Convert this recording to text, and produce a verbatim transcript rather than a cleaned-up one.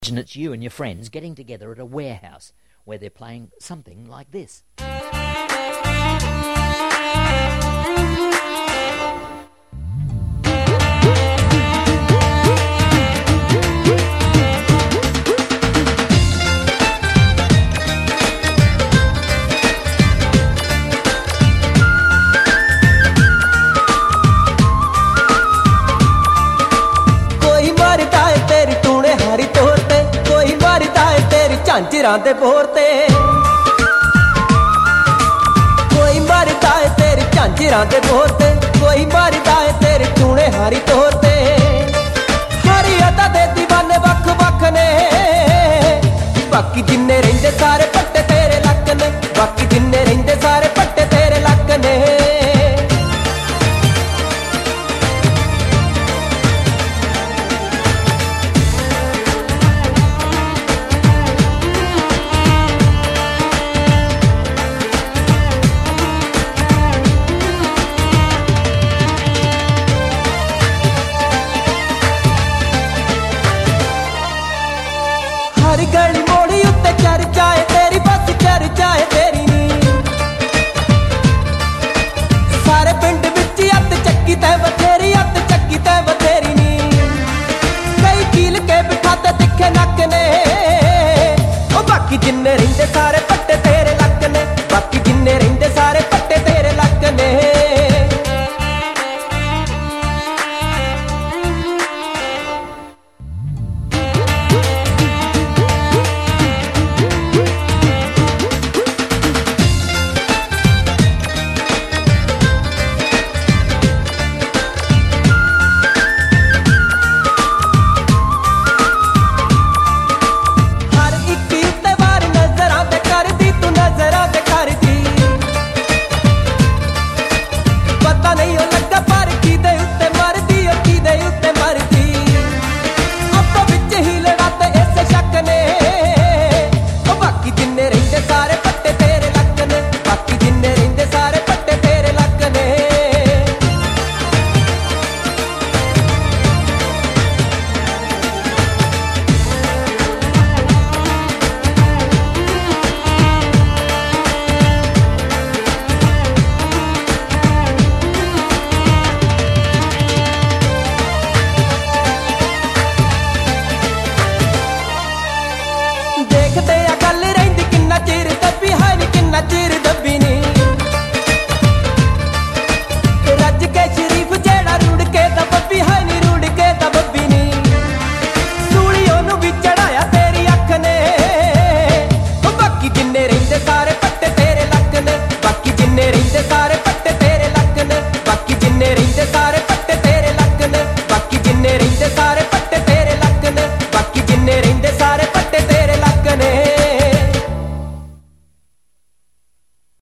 And it's you and your friends getting together at a warehouse where they're playing something like this. ਝਾਂਜਰਾਂ ਦੇ bore ਤੇ ਕੋਈ ਮਰਦਾ ਏ ਤੇਰੀ ਝਾਂਜਰਾਂ ਦੇ ਬੋਰ ਤੇ ਕੋਈ ਮਰਦਾ ਏ ਤੇਰੀ ਟੂਣੇ ਹਾਰੀ ਤੋਰ ਤੇ ਹਰੀ ਅਦਾ ਦੇ دیਵਾਨੇ ਵੱਖ ਵੱਖ ਨੇ ਬਾਕੀ ਜਿੰਨੇ ਰਹਿੰਦੇ ਸਾਰੇ ਪੱਟੇ ਤੇਰੇ ਲੱਕ ਨੇ ਬਾਕੀ ਜਿੰਨੇ ਰਹਿੰਦੇ ਸਾਰੇ ਪੱਟੇ ਤੇਰੇ ਲੱਕ ਨੇ हर गली मोड़ी उत्ते चर्चा है तेरी बस चर्चा है तेरी नी सारे पिंड विच अत चक्की तै बथेरी अत चक्की तै बथेरी नी कई कील के बिठाते तिखे नक ने ओ बाकी जिन्ने रहिंदे सारे पट्टे तेरे लक ने बाकी जिन्ने रहिंदे सारे पट्टे तेरे लक ने देखते आ गल रहिंदी किन्ना चिर दब्बी है नी किन्ना चिर दब्बी नी रज के शरीफ जेड़ा रुड़ के दब्बी है नी रुड़ के दब्बी नी सूली ओनू भी चढ़ाया तेरी अख ने ओ बाकी जिन्ने रहिंदे सारे पट्टे तेरे लक ने बाकी जिन्ने रहिंदे सारे पट्टे तेरे लक ने बाकी जिन्ने रहिंदे सारे पट्टे तेरे लक ने बाकी जिन्ने रहिंदे सारे पट्टे तेरे लक ने बाकी जिन्ने रहिंदे सारे